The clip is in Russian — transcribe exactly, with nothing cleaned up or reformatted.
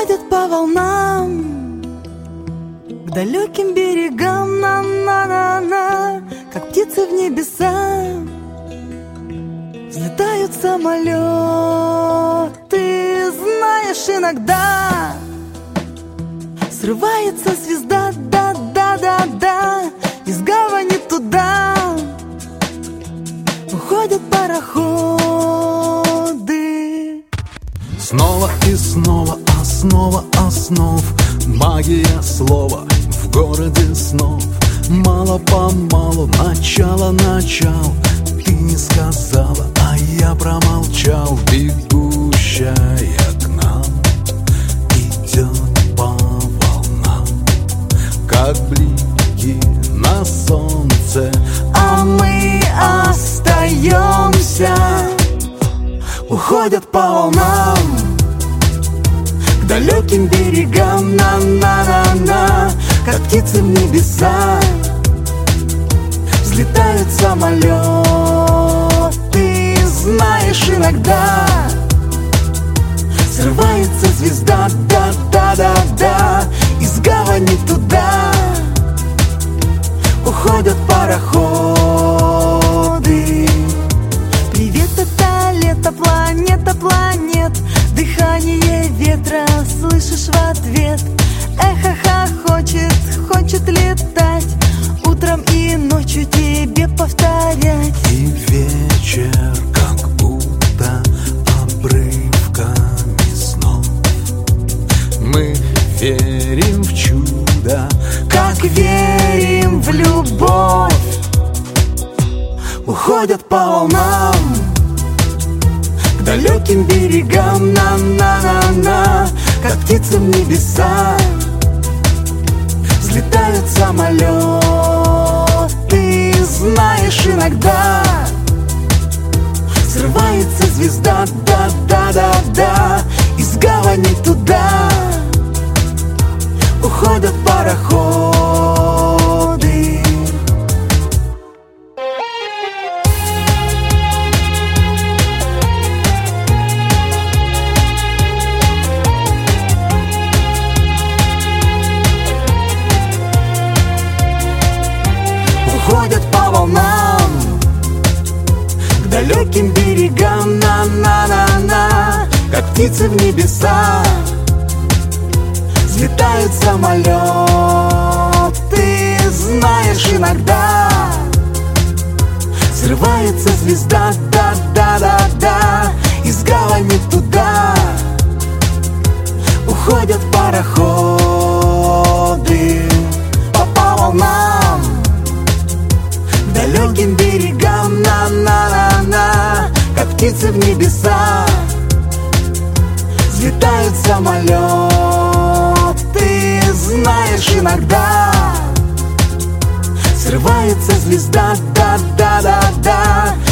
Уходят по волнам к далеким берегам, на-на-на-на, как птицы в небеса. Взлетают самолеты, знаешь, иногда срывается звезда, да-да-да-да, из гавани туда уходят пароходы. Снова и снова основа основ, магия слова в городе снов. Мало-помалу, начало-начал, ты не сказала, а я промолчал. Бегущая к нам идет по волнам, как блики на солнце, а мы остаемся. Уходят по волнам к далеким берегам, на-на-на-на, как птицы в небеса. Взлетают самолеты, знаешь, иногда срывается звезда, да-да-да-да, из гавани туда уходят пароходы. Привет, это лето, планета планет, дыхание ветра слышишь в ответ. Эхо хохочет, хочет летать, утром и ночью тебе повторять. И вечер как будто обрывками снов. Мы верим в чудо, как верим в любовь. Уходят по волнам к далеким берегам, на-на-на-на, как птицы в небеса. Взлетают самолеты, знаешь, иногда срывается звезда, да-да-да-да, из гавани туда уходят пароходы. Уходят по волнам к далеким берегам, на-на-на-на, как птицы в небеса. Взлетают самолеты, знаешь, иногда срывается звезда, да-да-да-да, из гавани туда уходят пароходы. По волнам к далеким берегам, на-на-на-на, как птицы в небеса. Взлетают самолеты, знаешь, иногда срывается звезда, да-да-да-да,